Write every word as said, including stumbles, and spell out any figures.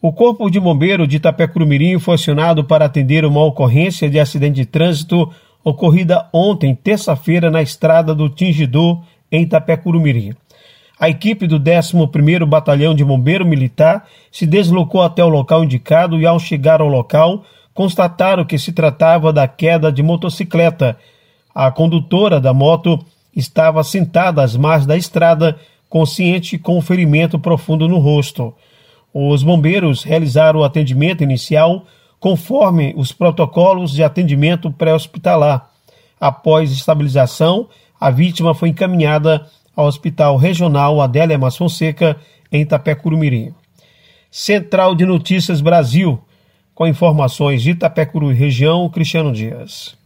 O Corpo de Bombeiro de Itapecuru-Mirim foi acionado para atender uma ocorrência de acidente de trânsito ocorrida ontem, terça-feira, na estrada do Tingidor, em Itapecuru-Mirim. A equipe do décimo primeiro Batalhão de Bombeiro Militar se deslocou até o local indicado e, ao chegar ao local, constataram que se tratava da queda de motocicleta. A condutora da moto estava sentada às margens da estrada, consciente com um ferimento profundo no rosto. Os bombeiros realizaram o atendimento inicial conforme os protocolos de atendimento pré-hospitalar. Após estabilização, a vítima foi encaminhada ao Hospital Regional Adélia Mas Fonseca, em Itapecuru-Mirim. Central de Notícias Brasil, com informações de Itapecuru e região, Cristiano Dias.